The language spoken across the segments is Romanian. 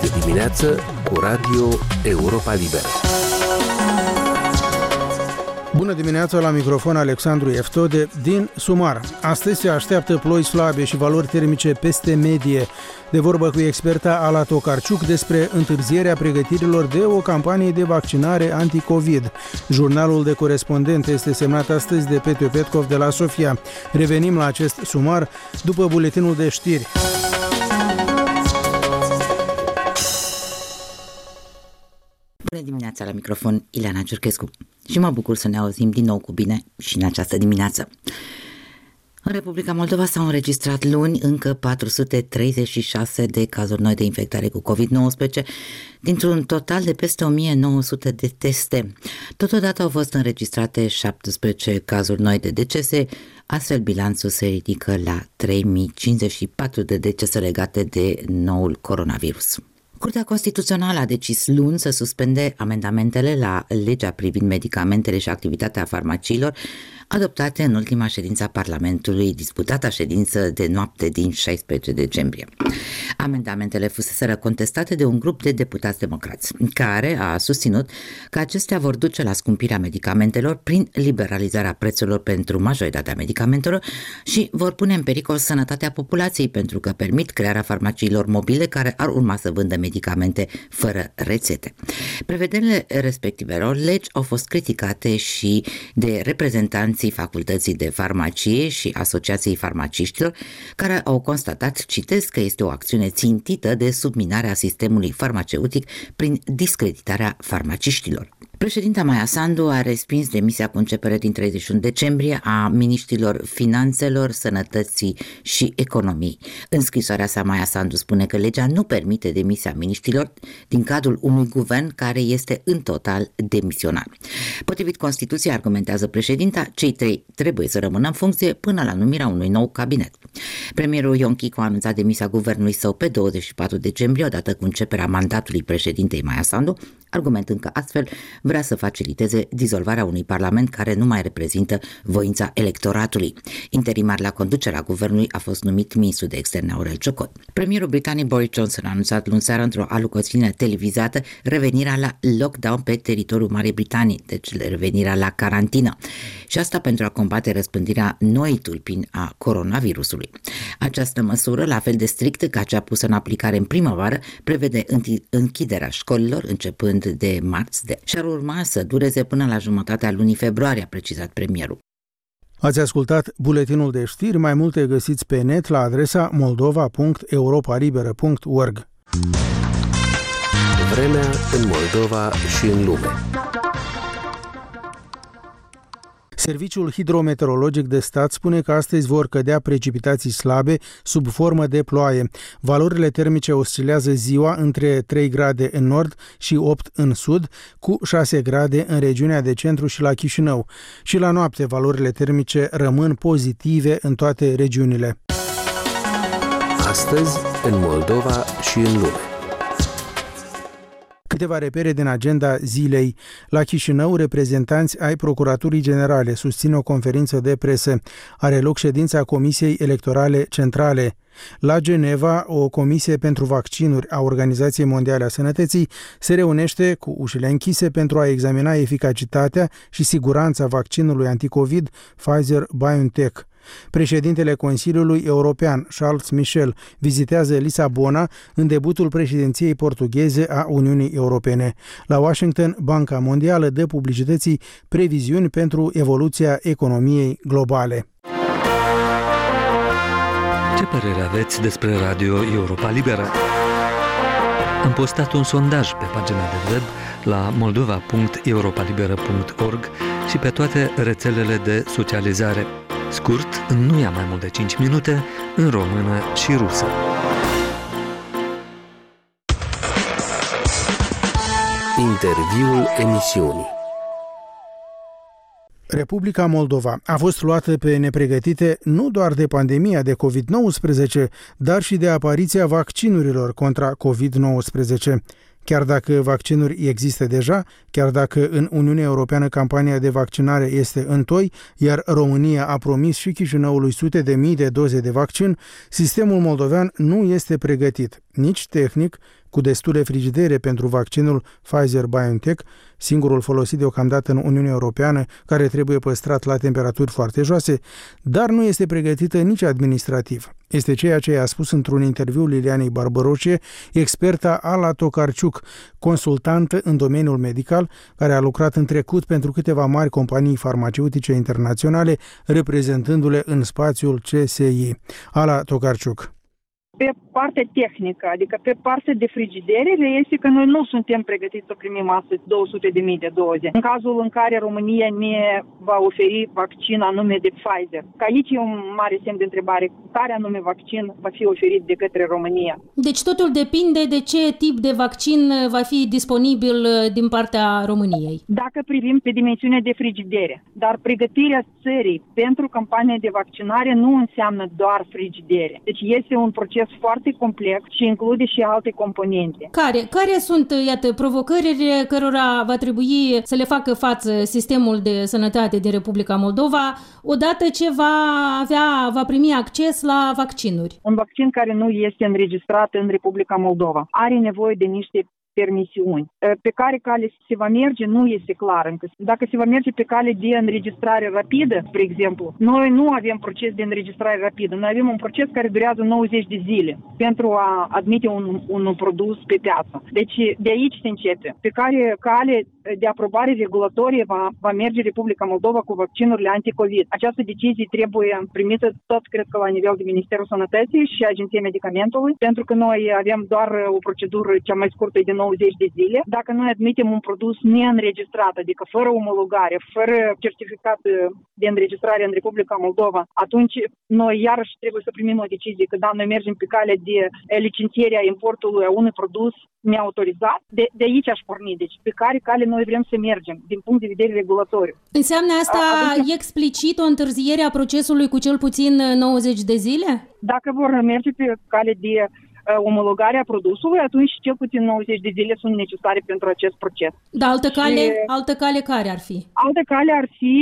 de dimineață cu Radio Europa Liberă. Bună dimineața, la microfon Alexandru Eftode din Sumar. Astăzi se așteaptă ploi slabe și valori termice peste medie. De vorbă cu experta Ala Tokarciuc despre întârzierea pregătirilor de o campanie de vaccinare anti-Covid. Jurnalul de corespondent este semnat astăzi de Petru Petkov de la Sofia. Revenim la acest sumar după buletinul de știri. Bună dimineața, la microfon Ileana Ciurchescu și mă bucur să ne auzim din nou cu bine și în această dimineață. În Republica Moldova s-au înregistrat luni încă 436 de cazuri noi de infectare cu COVID-19, dintr-un total de peste 1900 de teste. Totodată au fost înregistrate 17 cazuri noi de decese, astfel bilanțul se ridică la 3054 de decese legate de noul coronavirus. Curtea Constituțională a decis luni să suspende amendamentele la legea privind medicamentele și activitatea farmaciilor adoptate în ultima ședință a Parlamentului, disputata ședință de noapte din 16 decembrie. Amendamentele fuseseră contestate de un grup de deputați democrați, care a susținut că acestea vor duce la scumpirea medicamentelor prin liberalizarea prețurilor pentru majoritatea medicamentelor și vor pune în pericol sănătatea populației pentru că permit crearea farmaciilor mobile care ar urma să vândă medicamente fără rețete. Prevederile respectivelor legi au fost criticate și de reprezentanții Facultății de Farmacie și Asociației Farmaciștilor, care au constatat, citesc, că este o acțiune țintită de subminare a sistemului farmaceutic prin discreditarea farmaciștilor. Președinta Maia Sandu a respins demisia cu începere din 31 decembrie a miniștrilor Finanțelor, Sănătății și Economiei. În scrisoarea sa, Maia Sandu spune că legea nu permite demisia miniștrilor din cadrul unui guvern care este în total demisionar. Potrivit Constituției, argumentează președinta, cei trei trebuie să rămână în funcție până la numirea unui nou cabinet. Premierul Ion Chicu a anunțat demisia guvernului său pe 24 decembrie, odată cu începerea mandatului președintei Maia Sandu, argumentând că astfel vrea să faciliteze dizolvarea unui parlament care nu mai reprezintă voința electoratului. Interimar la conducerea guvernului a fost numit ministrul de externe Aurel Ciocot. Premierul britanic Boris Johnson a anunțat luni seara într-o alocuțiune televizată revenirea la lockdown pe teritoriul Marii Britanii, deci revenirea la carantină. Și asta pentru a combate răspândirea noii tulpini a coronavirusului. Această măsură, la fel de strictă ca cea pusă în aplicare în primăvară, prevede închiderea școlilor începând de marți și ar urma să dureze până la jumătatea lunii februarie, a precizat premierul. Ați ascultat buletinul de știri, mai multe găsiți pe net la adresa moldova.europalibera.org. Vremea în Moldova și în lume. Serviciul hidrometeorologic de stat spune că astăzi vor cădea precipitații slabe sub formă de ploaie. Valorile termice oscilează ziua între 3 grade în nord și 8 în sud, cu 6 grade în regiunea de centru și la Chișinău. Și la noapte valorile termice rămân pozitive în toate regiunile. Astăzi în Moldova și în lume. Câteva repere din agenda zilei. La Chișinău, reprezentanți ai Procuraturii Generale susțin o conferință de presă. Are loc ședința Comisiei Electorale Centrale. La Geneva, o comisie pentru vaccinuri a Organizației Mondiale a Sănătății se reunește cu ușile închise pentru a examina eficacitatea și siguranța vaccinului anticovid Pfizer-BioNTech. Președintele Consiliului European, Charles Michel, vizitează Lisabona în debutul președinției portugheze a Uniunii Europene. La Washington, Banca Mondială dă publicității previziuni pentru evoluția economiei globale. Ce părere aveți despre Radio Europa Liberă? Am postat un sondaj pe pagina de web la moldova.europalibera.org și pe toate rețelele de socializare. Scurt, nu ia mai mult de 5 minute, în română și rusă. Interviul emisiunii. Republica Moldova a fost luată pe nepregătite nu doar de pandemia de COVID-19, dar și de apariția vaccinurilor contra COVID-19. Chiar dacă vaccinuri există deja, chiar dacă în Uniunea Europeană campania de vaccinare este întoi, iar România a promis și Chișinăului sute de mii de doze de vaccin, sistemul moldovean nu este pregătit, nici tehnic, cu destule frigidere pentru vaccinul Pfizer-BioNTech, singurul folosit deocamdată în Uniunea Europeană, care trebuie păstrat la temperaturi foarte joase, dar nu este pregătită nici administrativ. Este ceea ce a spus într-un interviu Lilianei Barbăroșie, experta Ala Tokarciuk, consultantă în domeniul medical, care a lucrat în trecut pentru câteva mari companii farmaceutice internaționale, reprezentându-le în spațiul CSI. Ala Tokarciuk. Pe partea tehnică, adică pe partea de frigidere, este că noi nu suntem pregătiți să primim astăzi 200.000 de doze. În cazul în care România ne va oferi vaccin anume de Pfizer. Că aici e un mare semn de întrebare. Care anume vaccin va fi oferit de către România? Deci totul depinde de ce tip de vaccin va fi disponibil din partea României. Dacă privim pe dimensiunea de frigidere, dar pregătirea țării pentru campania de vaccinare nu înseamnă doar frigidere. Deci este un proces foarte complex și include și alte componente. Care sunt, iată, provocările cărora va trebui să le facă față sistemul de sănătate din Republica Moldova odată ce va primi acces la vaccinuri? Un vaccin care nu este înregistrat în Republica Moldova are nevoie de niște permisiuni. Pe care cale se va merge nu este clar încă. Dacă se va merge pe cale de înregistrare rapidă, spre exemplu, noi nu avem proces de înregistrare rapidă. Noi avem un proces care durează 90 de zile pentru a admite un produs pe piață. Deci de aici se începe. Pe care cale de aprobare regulatorie va merge Republica Moldova cu vaccinurile anti-COVID. Această decizie trebuie primită tot, cred că, la nivel de Ministerul Sănătății și Agenția Medicamentului, pentru că noi avem doar o procedură cea mai scurtă de 90 de zile. Dacă noi admitem un produs neînregistrat, adică fără omologare, fără certificat de înregistrare în Republica Moldova, atunci noi iarăși trebuie să primim o decizie că da, noi mergem pe calea de licențiere a importului a unui produs neautorizat. De aici aș porni. Deci pe care cale noi vrem să mergem, din punct de vedere regulatoriu. Înseamnă asta explicit o întârziere a procesului cu cel puțin 90 de zile? Dacă vor merge pe cale de omologarea produsului, atunci cel puțin 90 de zile sunt necesare pentru acest proces. Dar altă cale care ar fi? Altă cale ar fi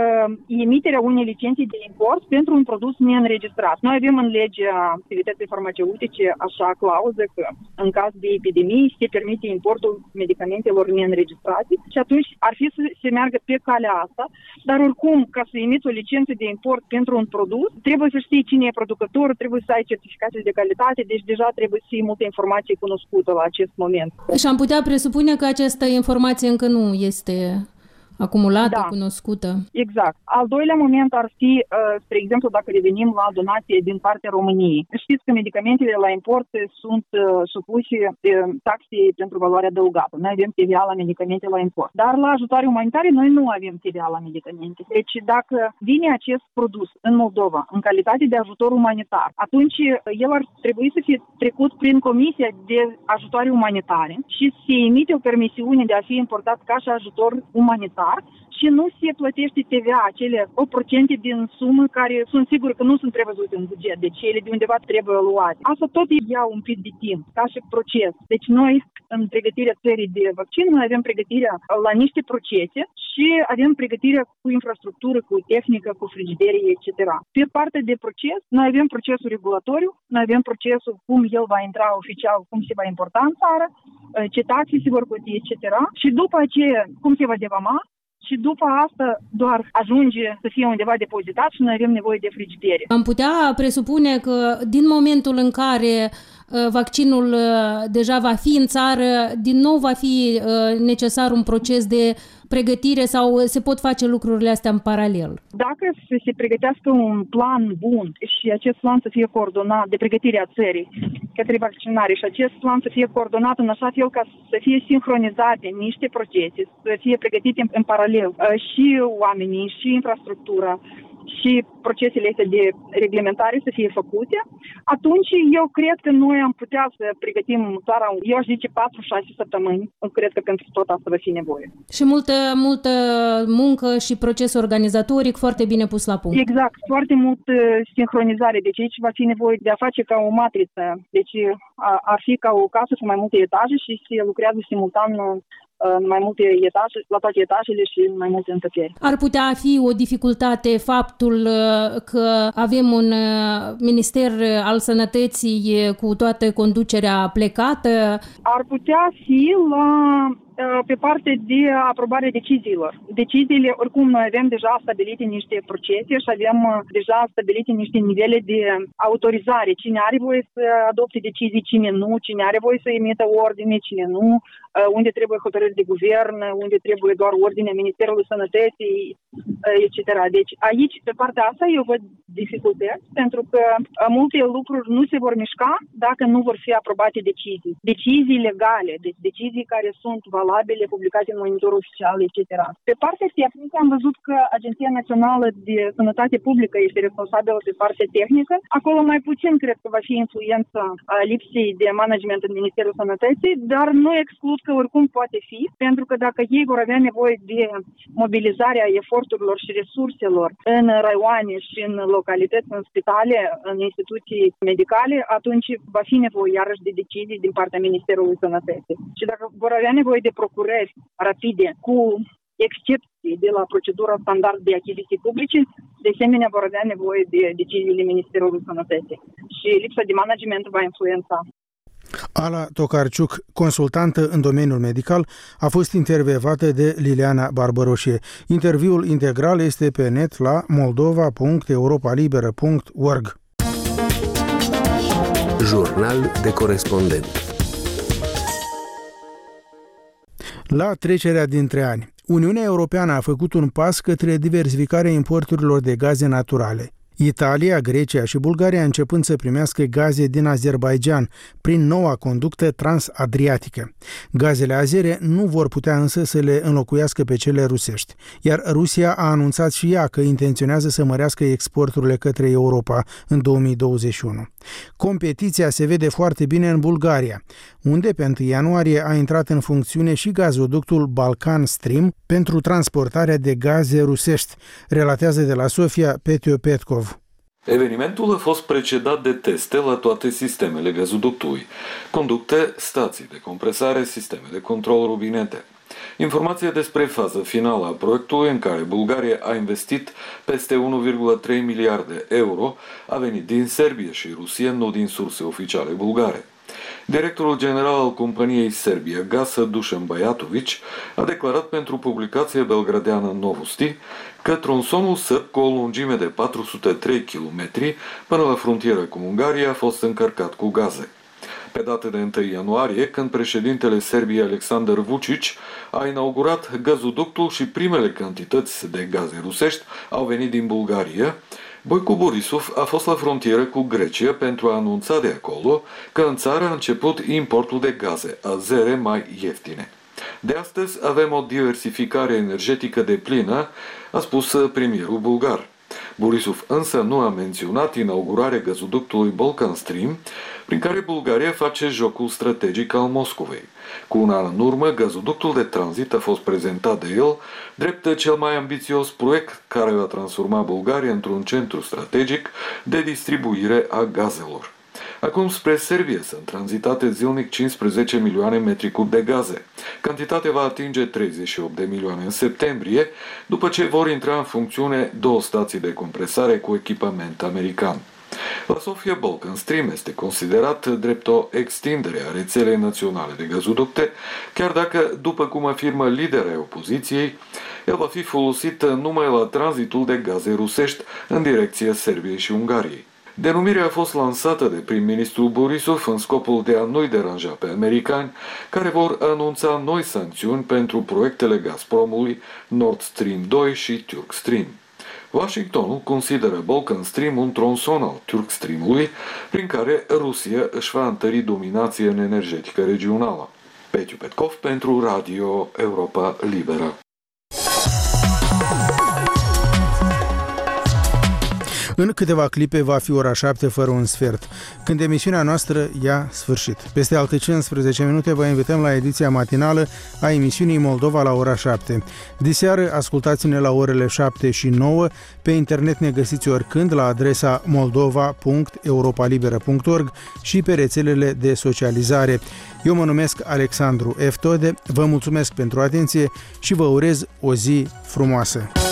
emiterea unei licențe de import pentru un produs neînregistrat. Noi avem în legea activității farmaceutice așa clauză că în caz de epidemie se permite importul medicamentelor neînregistrate și atunci ar fi să se meargă pe calea asta, dar oricum, ca să emiți o licență de import pentru un produs, trebuie să știi cine e producător, trebuie să ai certificatul de calitate, deci deja trebuie să fie multă informație cunoscută la acest moment. Și am putea presupune că această informație încă nu este acumulată, cunoscută. Exact. Al doilea moment ar fi, spre exemplu, dacă revenim la donație din partea României. Știți că medicamentele la import sunt supuse taxe pentru valoare adăugată. Noi avem TVA la medicamente la import. Dar la ajutoare umanitare noi nu avem TVA la medicamente. Deci dacă vine acest produs în Moldova în calitate de ajutor umanitar, atunci el ar trebui să fie trecut prin Comisia de Ajutoare Umanitare și se emite o permisiune de a fi importat ca și ajutor umanitar și nu se plătește TVA, acele 8% din sumă care sunt sigur că nu sunt prevăzute în buget, deci ele de undeva trebuie luate. Asta tot ia un pic de timp, ca și proces. Deci noi, în pregătirea țării de vaccin, noi avem pregătirea la niște procese și avem pregătirea cu infrastructură, cu tehnică, cu frigidere, etc. Pe partea de proces, noi avem procesul regulatoriu, noi avem procesul cum el va intra oficial, cum se va importa în țară, ce taxe se vor plăti, etc. Și după aceea, cum se va devama, și după asta doar ajunge să fie undeva depozitat și noi avem nevoie de frigidere. Am putea presupune că din momentul în care vaccinul deja va fi în țară, din nou va fi necesar un proces de pregătire sau se pot face lucrurile astea în paralel? Dacă se pregătească un plan bun și acest plan să fie coordonat de pregătirea țării către vaccinare și acest plan să fie coordonat în așa fel ca să fie sincronizate niște procese, să fie pregătite în paralel și oamenii și infrastructura și procesele astea de reglementare să fie făcute, atunci eu cred că noi am putea să pregătim țara, eu aș zice 4-6 săptămâni, cred că pentru tot asta va fi nevoie. Și multă muncă și proces organizatoric foarte bine pus la punct. Exact, foarte mult sincronizare, deci aici va fi nevoie de a face ca o matriță, deci ar fi ca o casă cu mai multe etaje și se lucrează simultan în mai multe etaje, la toate etajele și în mai multe încăperi. Ar putea fi o dificultate faptul că avem un minister al sănătății cu toată conducerea plecată? Ar putea fi pe parte de aprobarea deciziilor. Deciziile, oricum, noi avem deja stabilite niște procese și avem deja stabilite niște nivele de autorizare. Cine are voie să adopte decizii, cine nu, cine are voie să emită ordine, cine nu, unde trebuie hotărâri de guvern, unde trebuie doar ordinea Ministerului Sănătății, etc. Deci aici, pe partea asta, eu văd dificultăți, pentru că multe lucruri nu se vor mișca dacă nu vor fi aprobate decizii. Decizii legale, deci decizii care sunt valabile, publicate în monitorul oficial, etc. Pe partea tehnică am văzut că Agenția Națională de Sănătate Publică este responsabilă pe partea tehnică. Acolo mai puțin cred că va fi influența lipsei de management în Ministerul Sănătății, dar nu exclud că oricum poate fi, pentru că dacă ei vor avea nevoie de mobilizarea eforturilor și resurselor în raioane și în localități, în spitale, în instituții medicale, atunci va fi nevoie iarăși de decizii din partea Ministerului Sănătății. Și dacă vor avea nevoie de procurări rapide, cu excepții de la procedura standard de achiziții publice, de asemenea vor avea nevoie de deciziile Ministerului Sănătății. Și lipsa de management va influența. Ala Tokarciuc, consultantă în domeniul medical, a fost intervievată de Liliana Barbăroșie. Interviul integral este pe net la moldova.europalibera.org. Jurnal de corespondent. La trecerea dintre ani, Uniunea Europeană a făcut un pas către diversificarea importurilor de gaze naturale. Italia, Grecia și Bulgaria începând să primească gaze din Azerbaidjan prin noua conductă transadriatică. Gazele azere nu vor putea însă să le înlocuiască pe cele rusești, iar Rusia a anunțat și ea că intenționează să mărească exporturile către Europa în 2021. Competiția se vede foarte bine în Bulgaria, unde pe 1 ianuarie a intrat în funcțiune și gazoductul Balkan Stream pentru transportarea de gaze rusești, relatează de la Sofia Petio Petkov. Evenimentul a fost precedat de teste la toate sistemele gazoductului, conducte, stații de compresare, sisteme de control, rubinete. Informația despre faza finală a proiectului, în care Bulgaria a investit peste 1,3 miliarde euro, a venit din Serbia și Rusia, nu din surse oficiale bulgare. Directorul general al companiei Serbia Gaz, Dušan Bajatović, a declarat pentru publicația belgradeană Novosti că tronsonul sârb, cu o lungime de 403 km până la frontieră cu Ungaria, a fost încărcat cu gaze. Pe data de 1 ianuarie, când președintele Serbiei Aleksandar Vučić a inaugurat gazoductul și primele cantități de gaze rusești au venit din Bulgaria, Boico Borisov a fost la frontieră cu Grecia pentru a anunța de acolo că în țară a început importul de gaze azere mai ieftine. De astăzi avem o diversificare energetică deplină, a spus premierul bulgar. Borisov însă nu a menționat inaugurarea gazoductului Balkan Stream, prin care Bulgaria face jocul strategic al Moscovei. Cu un an în urmă, gazoductul de tranzit a fost prezentat de el drept cel mai ambițios proiect care va transforma Bulgaria într-un centru strategic de distribuire a gazelor. Acum spre Serbia sunt tranzitate zilnic 15 milioane metri cub de gaze. Cantitatea va atinge 38 de milioane în septembrie, după ce vor intra în funcțiune 2 stații de compresare cu echipament american. La Sofia, Balkan Stream este considerat drept o extindere a rețelei naționale de gazoducte, chiar dacă, după cum afirmă liderii opoziției, el va fi folosit numai la tranzitul de gaze rusești în direcția Serbiei și Ungariei. Denumirea a fost lansată de prim-ministrul Borisov în scopul de a nu-i deranja pe americani, care vor anunța noi sancțiuni pentru proiectele Gazpromului Nord Stream 2 și Turk Stream. Washingtonul consideră Balkan Stream un tronson al Turk Stream-ului, prin care Rusia își va întări dominația în energetică regională. Petio Petkov pentru Radio Europa Liberă. În câteva clipe va fi ora 7 fără un sfert, când emisiunea noastră ia sfârșit. Peste alte 15 minute vă invităm la ediția matinală a emisiunii Moldova la ora 7. Diseară ascultați-ne la orele 7 și 9. Pe internet ne găsiți oricând la adresa moldova.europalibera.org și pe rețelele de socializare. Eu mă numesc Alexandru F. Tode, vă mulțumesc pentru atenție și vă urez o zi frumoasă.